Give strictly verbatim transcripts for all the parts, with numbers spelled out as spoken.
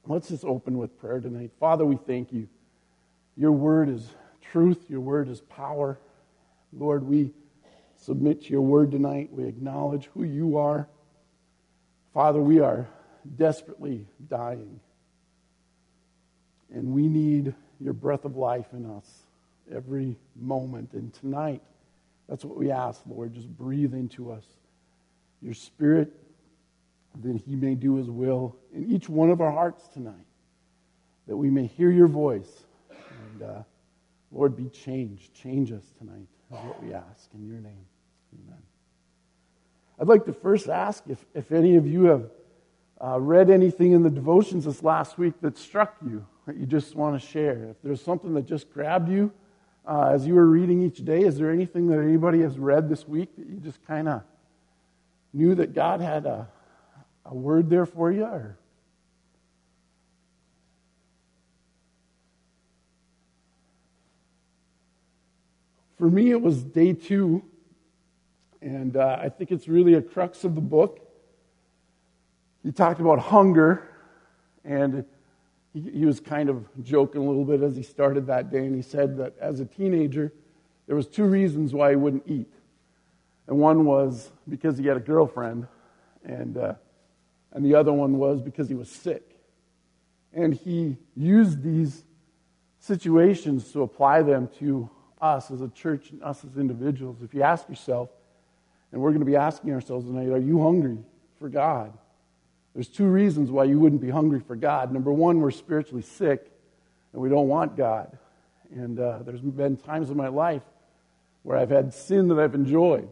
Let's just open with prayer tonight. Father, we thank you. Your word is truth. Your word is power. Lord, we submit to your word tonight. We acknowledge who you are. Father, we are desperately dying. And we need your breath of life in us every moment. And tonight, that's what we ask, Lord. Just breathe into us your Spirit, that he may do his will in each one of our hearts tonight, that we may hear your voice. And, uh, Lord, be changed. Change us tonight is what we ask in your name. Amen. I'd like to first ask if, if any of you have uh, read anything in the devotions this last week that struck you, that you just want to share. If there's something that just grabbed you uh, as you were reading each day, is there anything that anybody has read this week that you just kind of knew that God had a, a word there for you? Or for me, it was day two, and uh, I think it's really a crux of the book. He talked about hunger, and he, he was kind of joking a little bit as he started that day, and he said that as a teenager, there was two reasons why he wouldn't eat. And one was because he had a girlfriend, and uh, and the other one was because he was sick. And he used these situations to apply them to us as a church and us as individuals. If you ask yourself, and we're going to be asking ourselves tonight, are you hungry for God? There's two reasons why you wouldn't be hungry for God. Number one, we're spiritually sick, and we don't want God. And uh, there's been times in my life where I've had sin that I've enjoyed.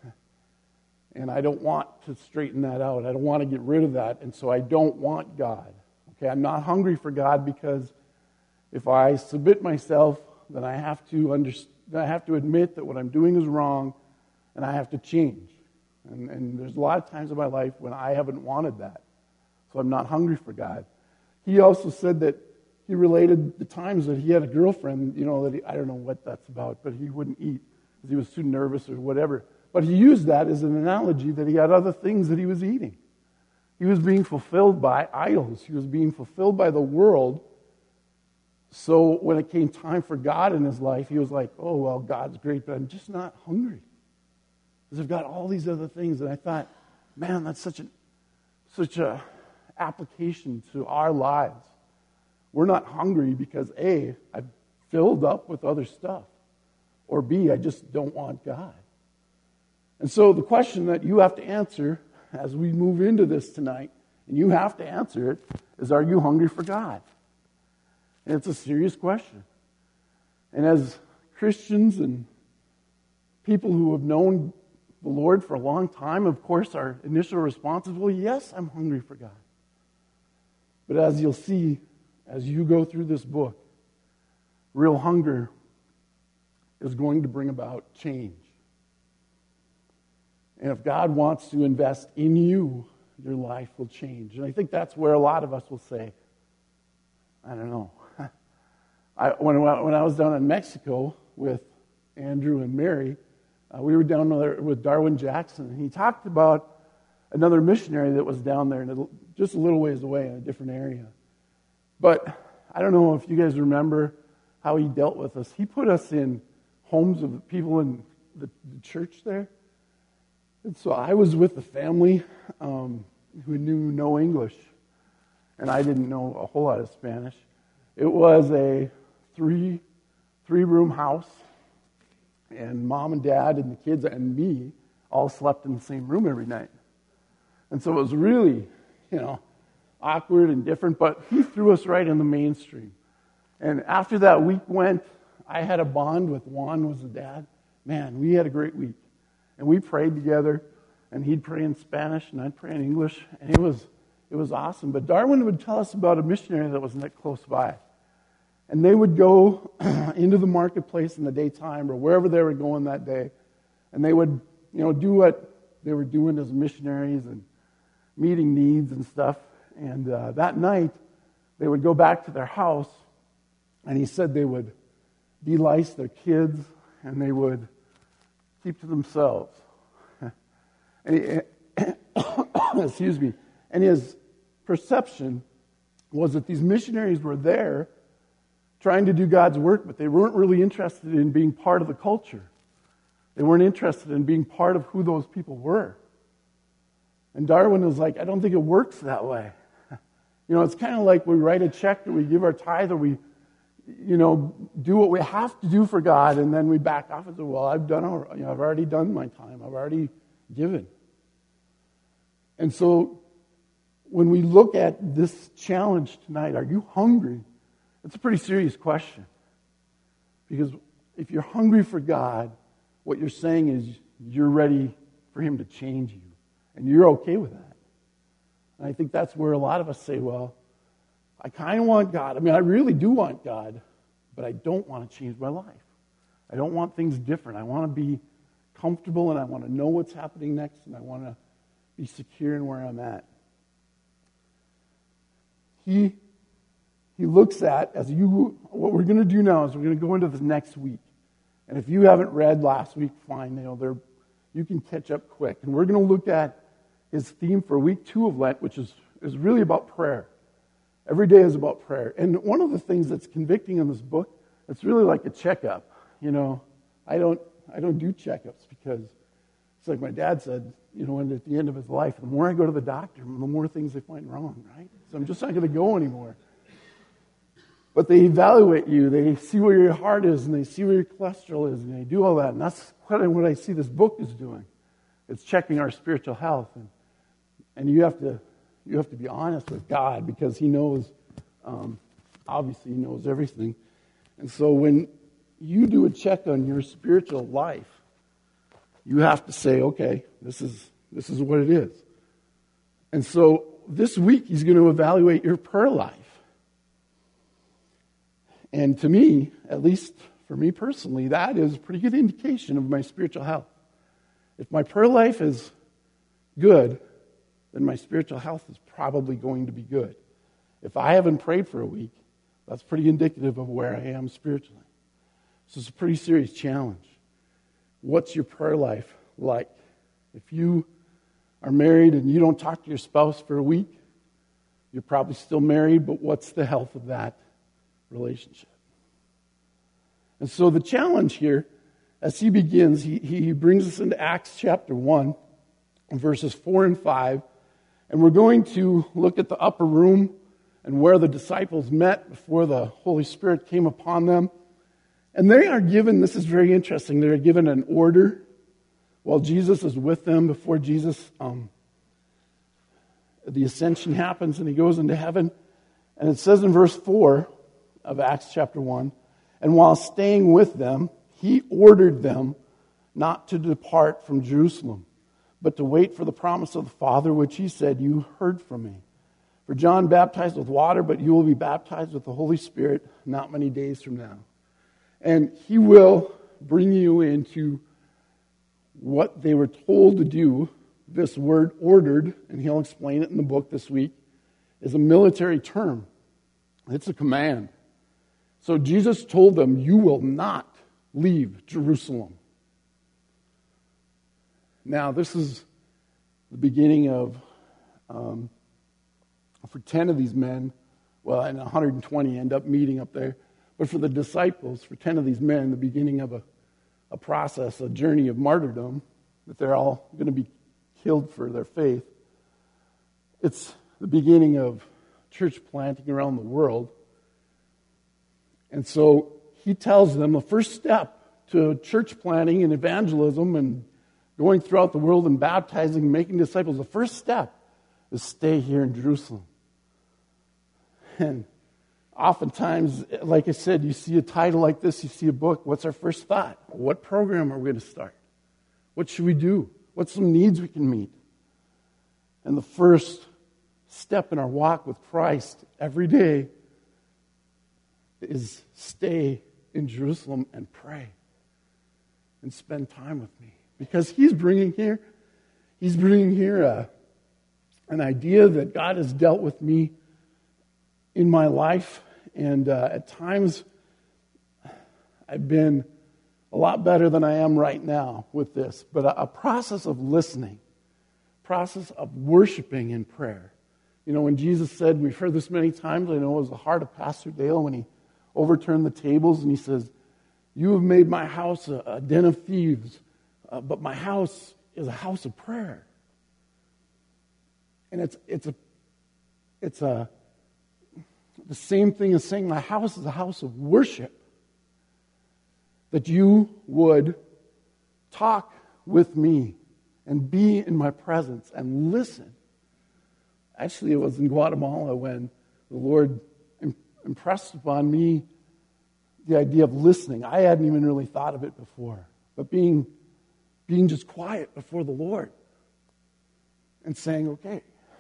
And I don't want to straighten that out. I don't want to get rid of that. And so I don't want God. Okay, I'm not hungry for God because if I submit myself, then I have to understand, I have to admit that what I'm doing is wrong, and I have to change. And, and there's a lot of times in my life when I haven't wanted that. So I'm not hungry for God. He also said that he related the times that he had a girlfriend, you know, that he, I don't know what that's about, but he wouldn't eat because he was too nervous or whatever. But he used that as an analogy that he had other things that he was eating. He was being fulfilled by idols. He was being fulfilled by the world. So when it came time for God in his life, he was like, oh, well, God's great, but I'm just not hungry. Because I've got all these other things. And I thought, man, that's such a, such a application to our lives. We're not hungry because A, I've filled up with other stuff. Or B, I just don't want God. And so the question that you have to answer as we move into this tonight, and you have to answer it, is are you hungry for God? And it's a serious question. And as Christians and people who have known the Lord for a long time, of course, our initial response is, well, yes, I'm hungry for God. But as you'll see, as you go through this book, real hunger is going to bring about change. And if God wants to invest in you, your life will change. And I think that's where a lot of us will say, I don't know. I, when, when I was down in Mexico with Andrew and Mary, uh, we were down there with Darwin Jackson, and he talked about another missionary that was down there, in a, just a little ways away in a different area. But I don't know if you guys remember how he dealt with us. He put us in homes of the people in the, the church there. And so I was with a family um, who knew no English, and I didn't know a whole lot of Spanish. It was a three, three-room house, and mom and dad and the kids and me all slept in the same room every night. And so it was really, you know, awkward and different, but he threw us right in the mainstream. And after that week went, I had a bond with Juan, was the dad. Man, we had a great week. And we prayed together, and he'd pray in Spanish, and I'd pray in English, and it was it was awesome. But Darwin would tell us about a missionary that was not close by. And they would go into the marketplace in the daytime or wherever they were going that day, and they would, you know, do what they were doing as missionaries and meeting needs and stuff. And uh, that night, they would go back to their house, and he said they would de-lice their kids, and they would keep to themselves. And he, excuse me. And his perception was that these missionaries were there trying to do God's work, but they weren't really interested in being part of the culture. They weren't interested in being part of who those people were. And Darwin was like, I don't think it works that way. You know, it's kind of like we write a check, or we give our tithe, or we, you know, do what we have to do for God, and then we back off and say, well, I've done, all, you know, I've already done my time. I've already given. And so when we look at this challenge tonight, are you hungry? It's a pretty serious question. Because if you're hungry for God, what you're saying is you're ready for Him to change you. And you're okay with that. And I think that's where a lot of us say, well, I kind of want God. I mean, I really do want God, but I don't want to change my life. I don't want things different. I want to be comfortable, and I want to know what's happening next, and I want to be secure in where I'm at. He, he looks at, as you, what we're going to do now is we're going to go into this next week. And if you haven't read last week, fine, you know, they're, you can catch up quick. And we're going to look at his theme for week two of Lent, which is, is really about prayer. Every day is about prayer. And one of the things that's convicting in this book, it's really like a checkup. You know, I don't I don't do checkups because it's like my dad said, you know, and at the end of his life, the more I go to the doctor, the more things they find wrong, right? So I'm just not going to go anymore. But they evaluate you. They see where your heart is, and they see where your cholesterol is, and they do all that. And that's what I see this book is doing. It's checking our spiritual health. And, and you have to you have to be honest with God, because He knows, um, obviously He knows everything. And so when you do a check on your spiritual life, you have to say, okay, this is this is what it is. And so this week He's going to evaluate your prayer life. And to me, at least for me personally, that is a pretty good indication of my spiritual health. If my prayer life is good, then my spiritual health is probably going to be good. If I haven't prayed for a week, that's pretty indicative of where I am spiritually. So it's a pretty serious challenge. What's your prayer life like? If you are married and you don't talk to your spouse for a week, you're probably still married, but what's the health of that relationship? And so the challenge here, as he begins, he, he brings us into Acts chapter one, verses four and five, and we're going to look at the upper room and where the disciples met before the Holy Spirit came upon them. And they are given, this is very interesting, they are given an order while Jesus is with them, before Jesus, um, the ascension happens and He goes into heaven. And it says in verse four of Acts chapter one, and while staying with them, He ordered them not to depart from Jerusalem, but to wait for the promise of the Father, which He said, you heard from me. For John baptized with water, but you will be baptized with the Holy Spirit not many days from now. And He will bring you into what they were told to do. This word ordered, and He'll explain it in the book this week, is a military term. It's a command. So Jesus told them, you will not leave Jerusalem. Now, this is the beginning of, um, for ten of these men, well, and one hundred twenty end up meeting up there. But for the disciples, for ten of these men, the beginning of a, a process, a journey of martyrdom, that they're all going to be killed for their faith. It's the beginning of church planting around the world. And so He tells them the first step to church planting and evangelism and going throughout the world and baptizing and making disciples, the first step is stay here in Jerusalem. And oftentimes, like I said, you see a title like this, you see a book, what's our first thought? What program are we going to start? What should we do? What's some needs we can meet? And the first step in our walk with Christ every day is stay in Jerusalem and pray and spend time with me. Because He's bringing here, He's bringing here a, an idea that God has dealt with me in my life. And uh, at times, I've been a lot better than I am right now with this. But a, a process of listening, process of worshiping in prayer, You know, when Jesus said, we've heard this many times, I know it was the heart of Pastor Dale when he overturned the tables and he says, you have made my house a, a den of thieves, uh, but my house is a house of prayer. And it's it's a it's a the same thing as saying my house is a house of worship. That you would talk with me and be in my presence and listen. Actually, it was in Guatemala when the Lord impressed upon me the idea of listening. I hadn't even really thought of it before. But being, being just quiet before the Lord and saying, okay,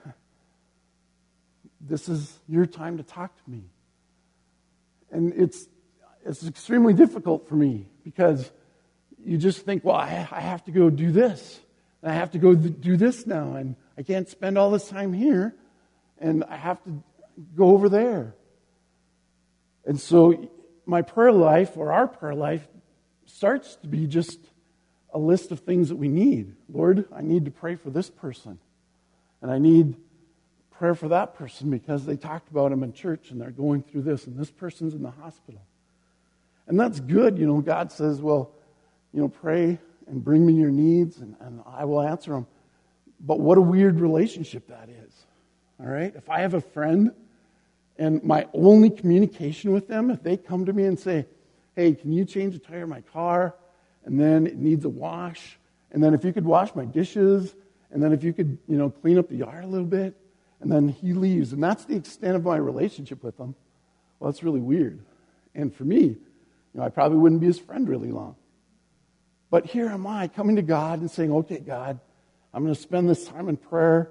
this is your time to talk to me. And it's it's extremely difficult for me because you just think, well, I, I have to go do this. And I have to go th- do this now. And I can't spend all this time here. And I have to go over there. And so my prayer life, or our prayer life, starts to be just a list of things that we need. Lord, I need to pray for this person. And I need prayer for that person because they talked about him in church and they're going through this, and this person's in the hospital. And that's good. You know, God says, well, you know, pray and bring me your needs and, and I will answer them. But what a weird relationship that is. All right? If I have a friend and my only communication with them, if they come to me and say, hey, can you change the tire of my car? And then it needs a wash. And then if you could wash my dishes. And then if you could, you know, clean up the yard a little bit. And then he leaves. And that's the extent of my relationship with them. Well, that's really weird. And for me, you know, I probably wouldn't be his friend really long. But here am I coming to God and saying, okay, God, I'm going to spend this time in prayer.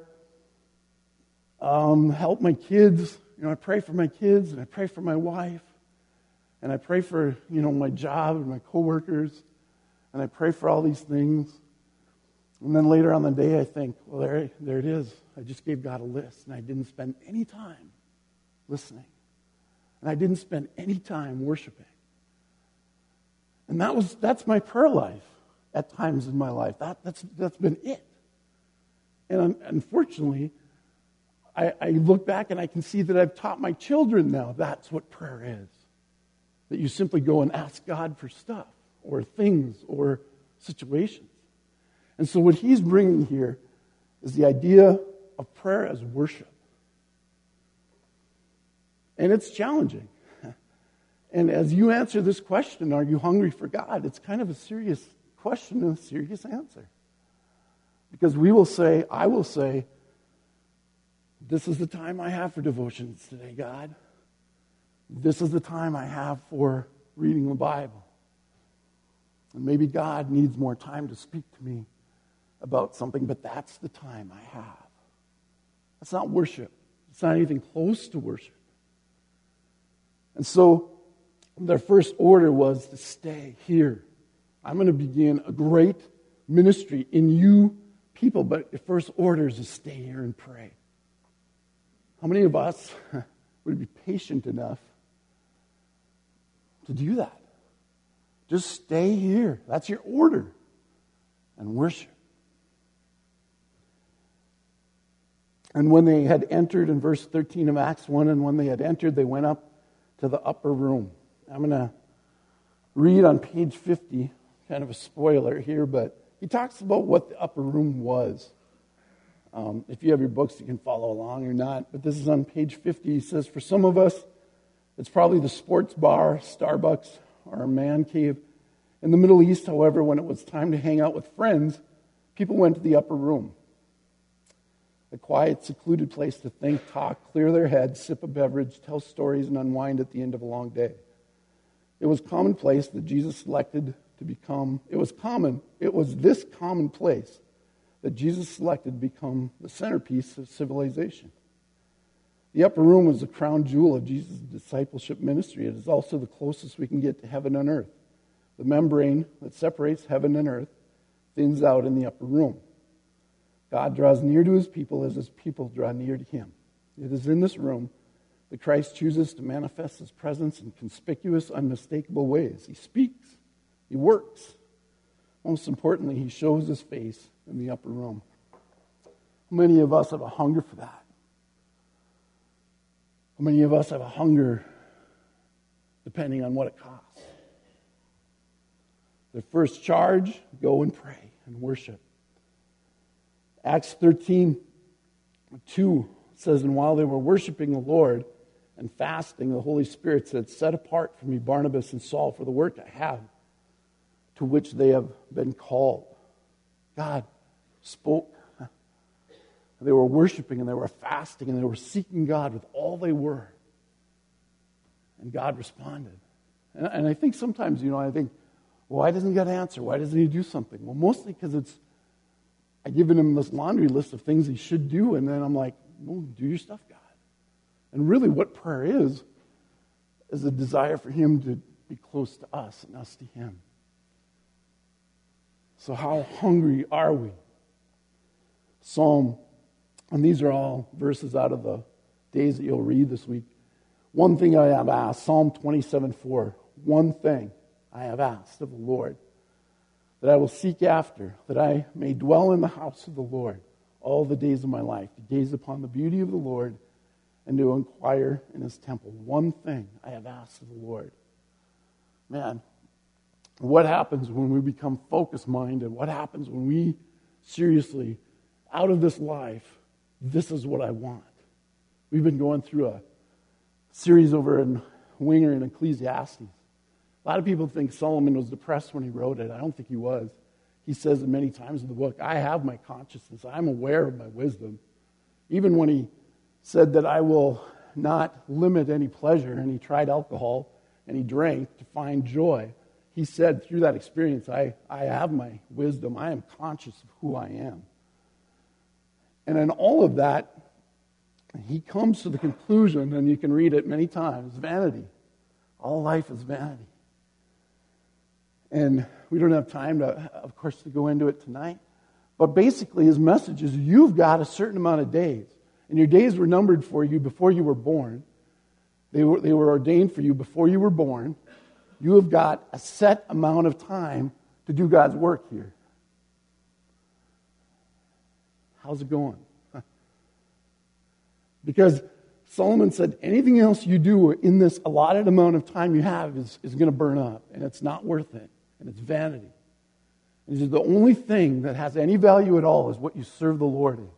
Um, help my kids. You know, I pray for my kids and I pray for my wife. And I pray for, you know, my job and my coworkers. And I pray for all these things. And then later on the day, I think, well, there, there it is. I just gave God a list, and I didn't spend any time listening. And I didn't spend any time worshiping. And that was that's my prayer life at times in my life. That, that's, that's been it. And unfortunately, I, I look back and I can see that I've taught my children now that's what prayer is. That you simply go and ask God for stuff or things or situations. And so what he's bringing here is the idea of prayer as worship. And it's challenging. And as you answer this question, are you hungry for God? It's kind of a serious question and a serious answer. Because we will say, I will say, this is the time I have for devotions today, God. This is the time I have for reading the Bible. And maybe God needs more time to speak to me about something, but that's the time I have. That's not worship. It's not anything close to worship. And so their first order was to stay here. I'm going to begin a great ministry in you people, but the first order is to stay here and pray. How many of us would be patient enough to do that? Just stay here. That's your order. And worship. And when they had entered, in verse thirteen of Acts one, and when they had entered, they went up to the upper room. I'm going to read on page fifty, kind of a spoiler here, but he talks about what the upper room was. Um, if you have your books, you can follow along or not. But this is on page fifty. He says, for some of us, it's probably the sports bar, Starbucks, or a man cave. In the Middle East, however, when it was time to hang out with friends, people went to the upper room. A quiet, secluded place to think, talk, clear their heads, sip a beverage, tell stories, and unwind at the end of a long day. It was commonplace that Jesus selected to become, it was common, it was this commonplace that Jesus selected to become the centerpiece of civilization. The upper room was the crown jewel of Jesus' discipleship ministry. It is also the closest we can get to heaven and earth. The membrane that separates heaven and earth thins out in the upper room. God draws near to his people as his people draw near to him. It is in this room that Christ chooses to manifest his presence in conspicuous, unmistakable ways. He speaks. He works. Most importantly, he shows his face in the upper room. Many of us have a hunger for that. How many of us have a hunger depending on what it costs? The first charge, go and pray and worship. Acts thirteen two says, and while they were worshiping the Lord and fasting, the Holy Spirit said, set apart for me Barnabas and Saul for the work I have, to which they have been called. God spoke. They were worshiping and they were fasting and they were seeking God with all they were. And God responded. And, and I think sometimes, you know, I think, well, why doesn't God answer? Why doesn't he do something? Well, mostly because it's, I've given him this laundry list of things he should do, and then I'm like, well, do your stuff, God. And really what prayer is, is a desire for him to be close to us and us to him. So how hungry are we? Psalm, and these are all verses out of the days that you'll read this week. One thing I have asked, Psalm twenty-seven four, one thing I have asked of the Lord, that I will seek after, that I may dwell in the house of the Lord all the days of my life, to gaze upon the beauty of the Lord and to inquire in his temple. One thing I have asked of the Lord. Man, what happens when we become focus-minded? What happens when we seriously, out of this life, this is what I want? We've been going through a series over in Winger in Ecclesiastes. A lot of people think Solomon was depressed when he wrote it. I don't think he was. He says it many times in the book, I have my consciousness. I'm aware of my wisdom. Even when he said that I will not limit any pleasure, and he tried alcohol, and he drank to find joy, he said through that experience, I, I have my wisdom. I am conscious of who I am. And in all of that, he comes to the conclusion, and you can read it many times, vanity. All life is vanity. And we don't have time, to, of course, to go into it tonight. But basically, his message is you've got a certain amount of days. And your days were numbered for you before you were born. They were, they were ordained for you before you were born. You have got a set amount of time to do God's work here. How's it going? Because Solomon said anything else you do in this allotted amount of time you have is, is going to burn up, and it's not worth it, and it's vanity. And he said the only thing that has any value at all is what you serve the Lord in.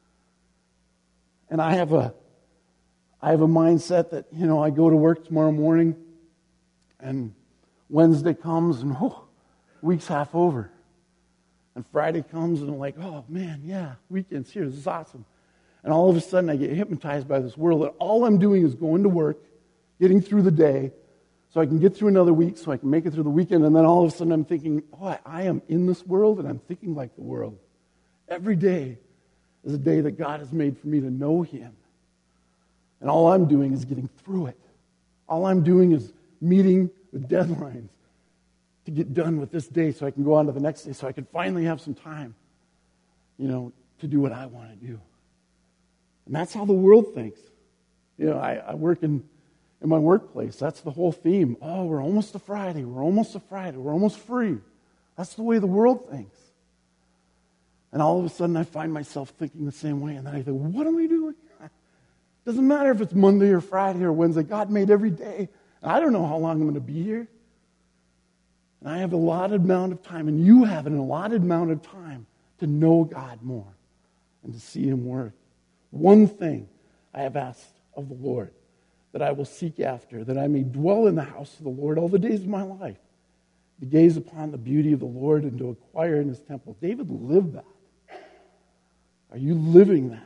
And I have a, I have a mindset that, you know, I go to work tomorrow morning, and Wednesday comes, and oh, week's half over. And Friday comes, and I'm like, oh, man, yeah, weekend's here. This is awesome. And all of a sudden, I get hypnotized by this world. And all I'm doing is going to work, getting through the day, so I can get through another week, so I can make it through the weekend. And then all of a sudden, I'm thinking, oh, I, I am in this world, and I'm thinking like the world. Every day is a day that God has made for me to know him. And all I'm doing is getting through it. All I'm doing is meeting the deadlines to get done with this day so I can go on to the next day, so I can finally have some time, you know, to do what I want to do. And that's how the world thinks. You know, I, I work in, in my workplace. That's the whole theme. Oh, we're almost to Friday. We're almost to Friday. We're almost free. That's the way the world thinks. And all of a sudden, I find myself thinking the same way. And then I think, what am I doing? Doesn't matter if it's Monday or Friday or Wednesday. God made every day. And I don't know how long I'm going to be here. And I have an allotted amount of time, and you have an allotted amount of time to know God more and to see him work. One thing I have asked of the Lord, that I will seek after, that I may dwell in the house of the Lord all the days of my life, to gaze upon the beauty of the Lord and to acquire in his temple. David lived that. Are you living that?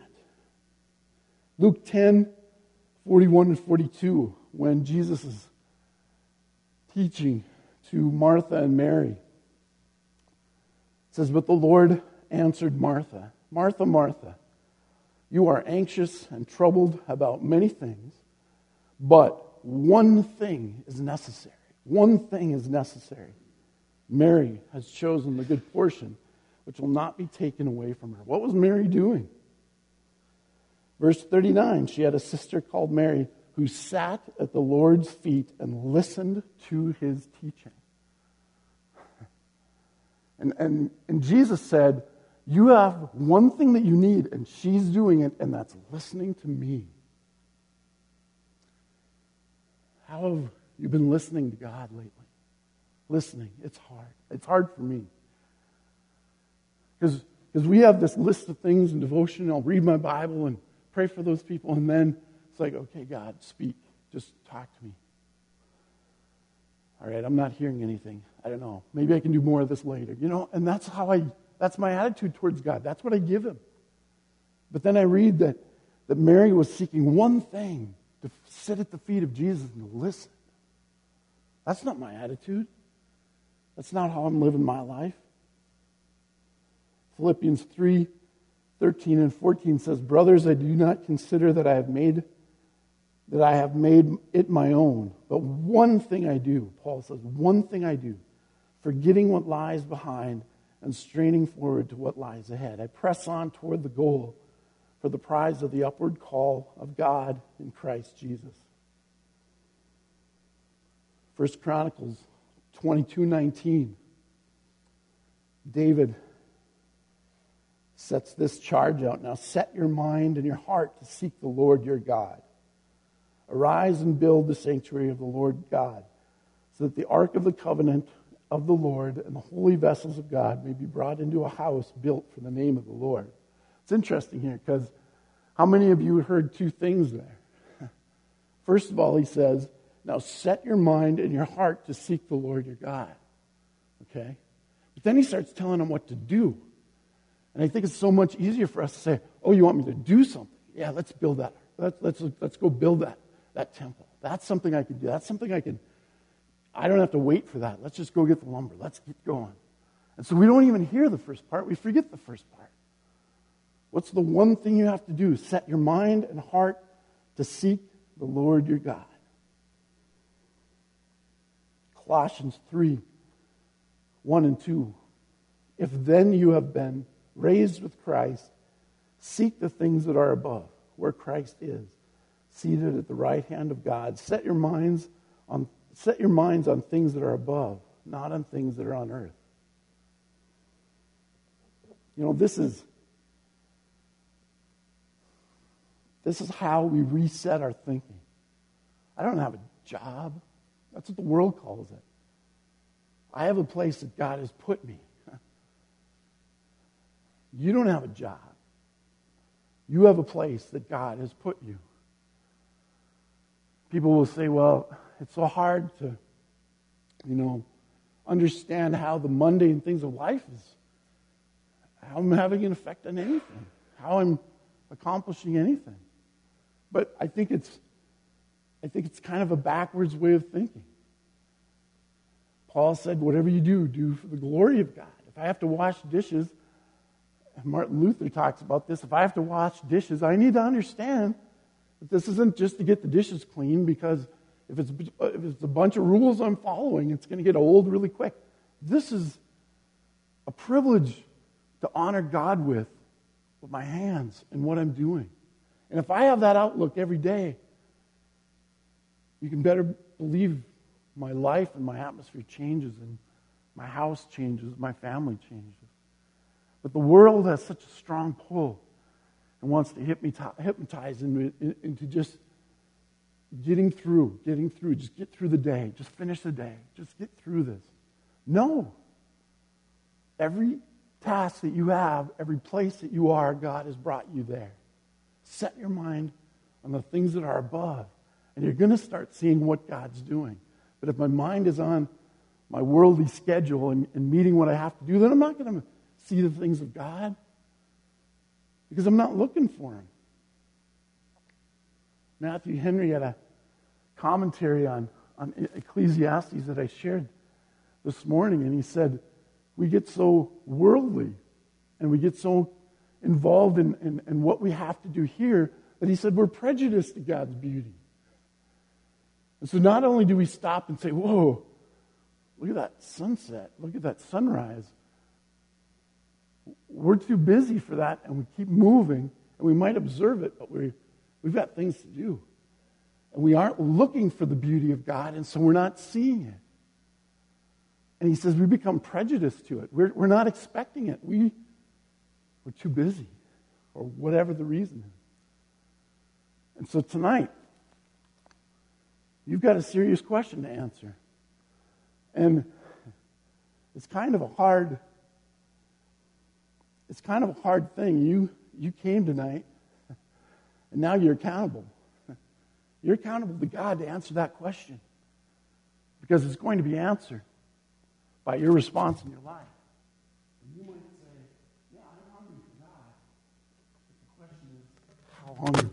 Luke ten, forty-one and forty-two, when Jesus is teaching to Martha and Mary, it says, but the Lord answered Martha, Martha, Martha, you are anxious and troubled about many things, but one thing is necessary. One thing is necessary. Mary has chosen the good portion, which will not be taken away from her. What was Mary doing? Verse thirty-nine, she had a sister called Mary who sat at the Lord's feet and listened to his teaching. And, and, and Jesus said, you have one thing that you need, and she's doing it, and that's listening to me. how have you been listening to God lately? Listening. It's hard. It's hard for me. Because because we have this list of things in devotion. I'll read my Bible and pray for those people. And then it's like, okay, God, speak. Just talk to me. All right, I'm not hearing anything. I don't know. Maybe I can do more of this later. You know, and that's how I, that's my attitude towards God. That's what I give him. But then I read that, that Mary was seeking one thing, to sit at the feet of Jesus and to listen. That's not my attitude. That's not how I'm living my life. Philippians three, thirteen and fourteen says, "Brothers, I do not consider that I have made that I have made it my own. But one thing I do," Paul says, "one thing I do, forgetting what lies behind and straining forward to what lies ahead. I press on toward the goal for the prize of the upward call of God in Christ Jesus." First Chronicles twenty-two nineteen. David sets this charge out. "Now set your mind and your heart to seek the Lord your God. Arise and build the sanctuary of the Lord God, so that the ark of the covenant of the Lord and the holy vessels of God may be brought into a house built for the name of the Lord." It's interesting here because how many of you heard two things there? First of all, he says, "Now set your mind and your heart to seek the Lord your God." Okay? But then he starts telling them what to do. And I think it's so much easier for us to say, "Oh, you want me to do something? Yeah, let's build that. Let's let's let's go build that that temple. That's something I can do. That's something I can. I don't have to wait for that. Let's just go get the lumber. Let's get going." And so we don't even hear the first part. We forget the first part. What's the one thing you have to do? Set your mind and heart to seek the Lord your God. Colossians three, one and two. "If then you have been raised with Christ, seek the things that are above, where Christ is, seated at the right hand of God. Set your minds on set your minds on things that are above, not on things that are on earth." You know, this is this is how we reset our thinking. I don't have a job. That's what the world calls it. I have a place that God has put me. You don't have a job. You have a place that God has put you. People will say, "Well, it's so hard to, you know, understand how the mundane things of life is, how I'm having an effect on anything, how I'm accomplishing anything." But I think it's, I think it's kind of a backwards way of thinking. Paul said, "Whatever you do, do for the glory of God." If I have to wash dishes, and Martin Luther talks about this, if I have to wash dishes, I need to understand that this isn't just to get the dishes clean, because if it's, if it's a bunch of rules I'm following, it's going to get old really quick. This is a privilege to honor God with, with my hands and what I'm doing. And if I have that outlook every day, you can better believe my life and my atmosphere changes, and my house changes, my family changes. But the world has such a strong pull and wants to hypnotize into, into just getting through, getting through, just get through the day, just finish the day, just get through this. No. Every task that you have, every place that you are, God has brought you there. Set your mind on the things that are above, and you're going to start seeing what God's doing. But if my mind is on my worldly schedule and, and meeting what I have to do, then I'm not going to see the things of God, because I'm not looking for them. Matthew Henry had a commentary on, on Ecclesiastes that I shared this morning, and he said, we get so worldly and we get so involved in, in, in what we have to do here that he said we're prejudiced to God's beauty. And so not only do we stop and say, whoa, look at that sunset, look at that sunrise. We're too busy for that, and we keep moving, and we might observe it, but we we've got things to do. And we aren't looking for the beauty of God, and so we're not seeing it. And he says we become prejudiced to it. We're, we're not expecting it. We, we're too busy, or whatever the reason is. And so tonight, you've got a serious question to answer. And it's kind of a hard, it's kind of a hard thing. You you came tonight, and now you're accountable. You're accountable to God to answer that question. Because it's going to be answered by your response in your life. And you might say, yeah, I'm hungry for God. But the question is, how hungry?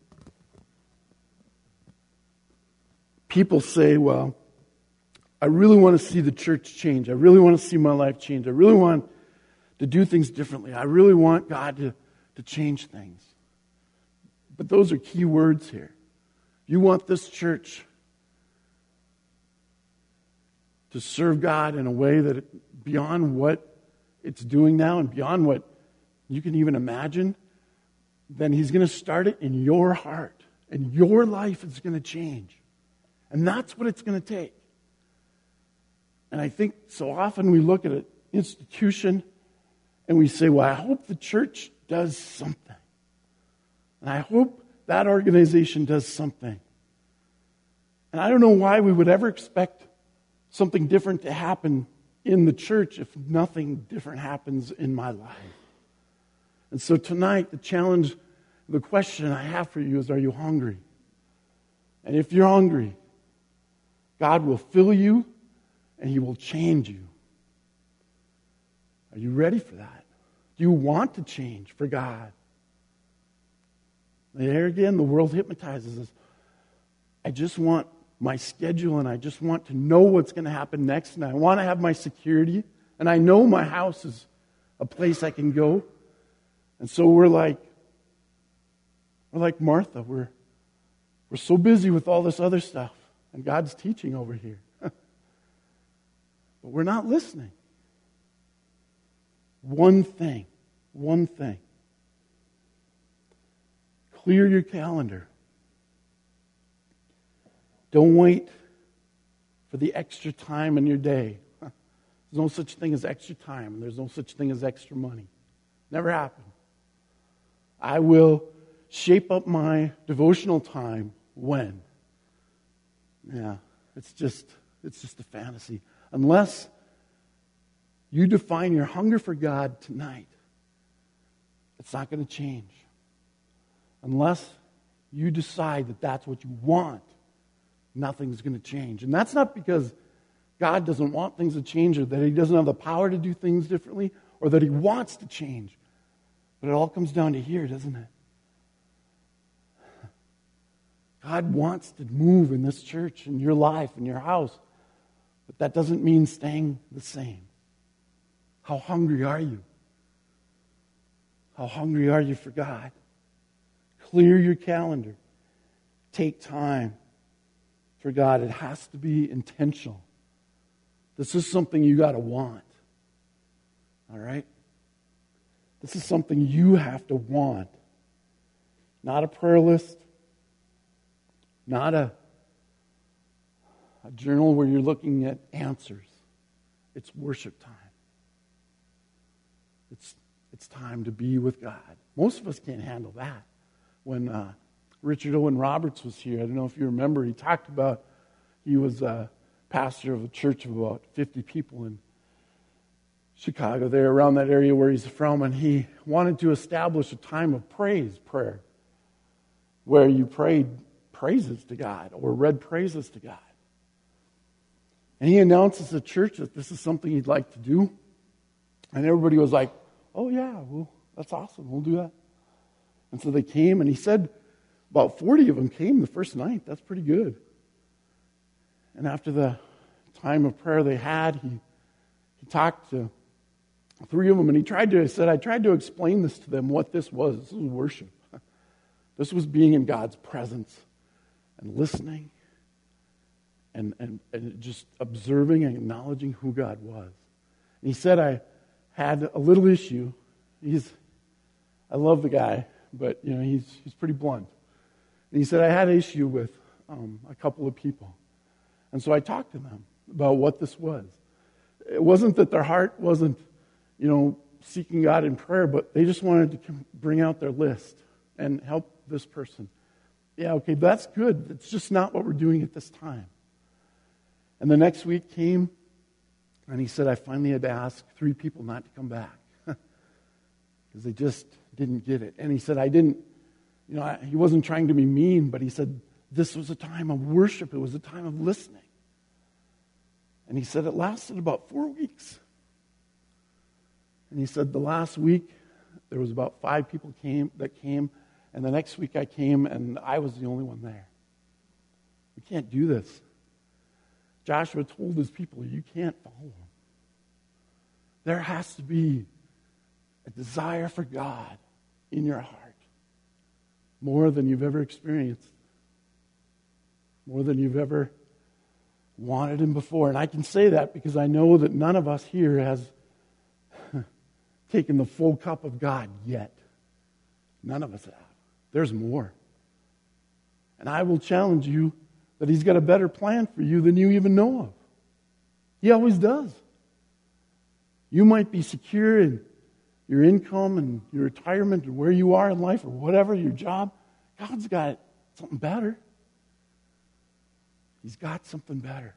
People say, well, I really want to see the church change. I really want to see my life change. I really want to do things differently. I really want God to, to change things. But those are key words here. You want this church to serve God in a way that it, beyond what it's doing now and beyond what you can even imagine, then He's going to start it in your heart. And your life is going to change. And that's what it's going to take. And I think so often we look at an institution and we say, well, I hope the church does something. And I hope that organization does something. And I don't know why we would ever expect something different to happen in the church if nothing different happens in my life. And so tonight, the challenge, the question I have for you is, are you hungry? And if you're hungry, God will fill you and He will change you. Are you ready for that? Do you want to change for God? There again, the world hypnotizes us. I just want my schedule and I just want to know what's going to happen next, and I want to have my security, and I know my house is a place I can go. And so we're like, we're like Martha. We're, we're so busy with all this other stuff, and God's teaching over here. But we're not listening. One thing, one thing. Clear your calendar. Don't wait for the extra time in your day. There's no such thing as extra time, and there's no such thing as extra money. Never happened. I will shape up my devotional time when. Yeah, it's just it's just a fantasy. Unless you define your hunger for God tonight, it's not going to change. Unless you decide that that's what you want, nothing's going to change. And that's not because God doesn't want things to change or that He doesn't have the power to do things differently or that He wants to change. But it all comes down to here, doesn't it? God wants to move in this church, in your life, in your house. But that doesn't mean staying the same. How hungry are you? How hungry are you for God? Clear your calendar. Take time for God. It has to be intentional. This is something you got to want. All right? This is something you have to want. Not a prayer list. Not a, a journal where you're looking at answers. It's worship time. It's, it's time to be with God. Most of us can't handle that. When uh, Richard Owen Roberts was here, I don't know if you remember, he talked about, he was a pastor of a church of about fifty people in Chicago, there around that area where he's from, and he wanted to establish a time of praise prayer where you prayed praises to God or read praises to God. And he announces to the church that this is something he'd like to do. And everybody was like, oh yeah, well, that's awesome, we'll do that. And so they came, and he said about forty of them came the first night. That's pretty good. And after the time of prayer they had, he he talked to three of them, and he tried to, he said, I tried to explain this to them, what this was. This was worship. This was being in God's presence and listening and, and, and just observing and acknowledging who God was. And he said, I had a little issue. He's, I love the guy, but you know he's he's pretty blunt. And he said, I had an issue with um, a couple of people. And so I talked to them about what this was. It wasn't that their heart wasn't, you know, seeking God in prayer, but they just wanted to bring out their list and help this person yeah, okay, that's good. It's just not what we're doing at this time. And the next week came, and he said, I finally had to ask three people not to come back because they just didn't get it. And he said, I didn't, you know, I, he wasn't trying to be mean, but he said, this was a time of worship. It was a time of listening. And he said it lasted about four weeks. And he said the last week, there was about five people came that came, and the next week I came, and I was the only one there. We can't do this. Joshua told his people, you can't follow him. There has to be a desire for God in your heart, more than you've ever experienced, more than you've ever wanted him before. And I can say that because I know that none of us here has taken the full cup of God yet. None of us have. There's more. And I will challenge you that he's got a better plan for you than you even know of. He always does. You might be secure in your income and your retirement and where you are in life or whatever, your job. God's got something better. He's got something better.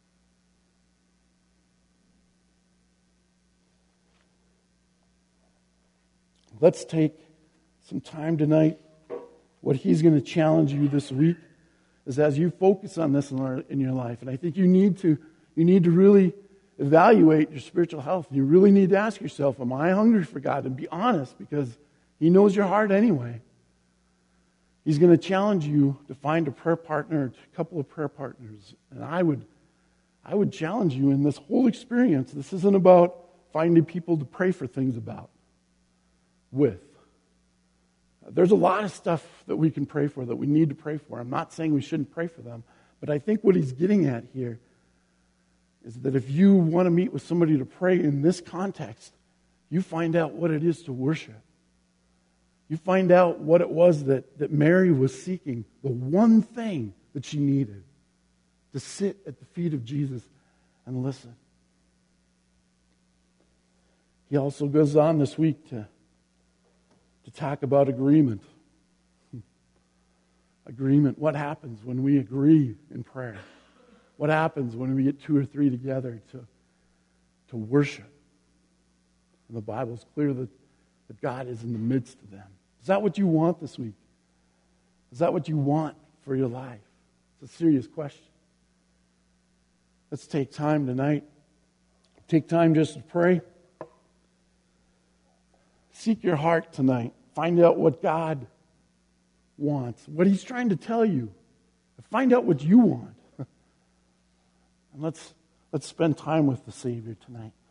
Let's take some time tonight. What he's going to challenge you this week is as you focus on this in, our, in your life. And I think you need to you need to really evaluate your spiritual health. You really need to ask yourself, am I hungry for God? And be honest, because he knows your heart anyway. He's going to challenge you to find a prayer partner, a couple of prayer partners. And I would, I would challenge you in this whole experience. This isn't about finding people to pray for things about, with. There's a lot of stuff that we can pray for, that we need to pray for. I'm not saying we shouldn't pray for them, but I think what he's getting at here is that if you want to meet with somebody to pray in this context, you find out what it is to worship. You find out what it was that, that Mary was seeking, the one thing that she needed, to sit at the feet of Jesus and listen. He also goes on this week to, to talk about agreement. Agreement. What happens when we agree in prayer? What happens when we get two or three together to, to worship? And the Bible's clear that, that God is in the midst of them. Is that what you want this week? Is that what you want for your life? It's a serious question. Let's take time tonight. Take time just to pray. Seek your heart tonight. Find out what God wants, what he's trying to tell you. Find out what you want. And let's let's spend time with the Savior tonight.